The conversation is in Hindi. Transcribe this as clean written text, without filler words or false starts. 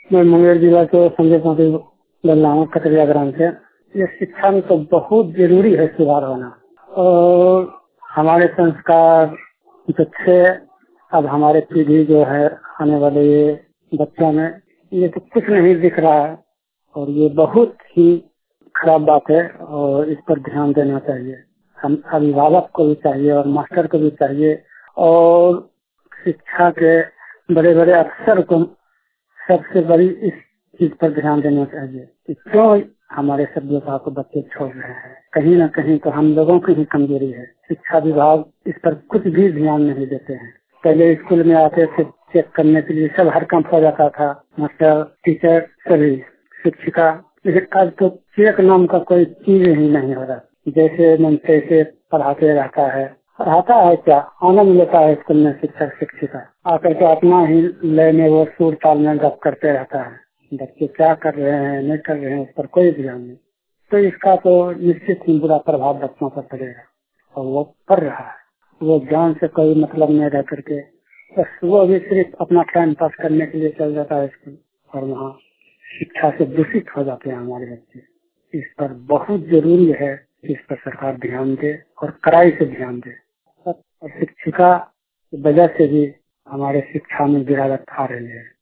मैं मुंगेर जिला के संजय पाटिल बोल रहा हूँ, कटरिया ग्राम से। ये शिक्षा में तो बहुत जरूरी है सुधार होना, और हमारे संस्कार जो थे, अब हमारे पीढ़ी जो है आने वाले ये बच्चों में ये तो कुछ नहीं दिख रहा है, और ये बहुत ही खराब बात है और इस पर ध्यान देना चाहिए। हम अभिभावक को भी चाहिए और मास्टर को भी चाहिए, और शिक्षा के बड़े बड़े अफसर को सबसे बड़ी इस चीज पर ध्यान देना चाहिए कि क्यों हमारे सभ्यता को बच्चे छोड़ रहे हैं। कहीं न कहीं तो हम लोगों की ही कमजोरी है। शिक्षा विभाग इस पर कुछ भी ध्यान नहीं देते हैं। पहले स्कूल में आते थे चेक करने के लिए, सब हर काम हो जाता था, मास्टर, टीचर, सभी शिक्षिका, लेकिन आज तो चेक नाम का कोई चीज ही नहीं हो रहा। जैसे मन तैसे पढ़ाते रहता है, पढ़ाता है क्या, आनंद लेता है स्कूल में शिक्षक शिक्षिका, आकर के अपना ही लय में वो सुर ताल में गप करते रहता है। बच्चे क्या कर रहे हैं नहीं कर रहे हैं उस पर कोई ध्यान नहीं। तो इसका तो निश्चित ही बुरा प्रभाव बच्चों पर पड़ेगा, और वो पड़ रहा है। वो ज्ञान से कोई मतलब नहीं रह करके बस वो भी सिर्फ अपना टाइम पास करने के लिए चल जाता है स्कूल, और वहाँ शिक्षा से दूषित हो जाते हैं हमारे बच्चे। इस पर बहुत जरूरी है कि इस पर सरकार ध्यान दे और कड़ाई से ध्यान दे। और शिक्षिका की वजह से भी हमारे शिक्षा में गिरावट आ रही है।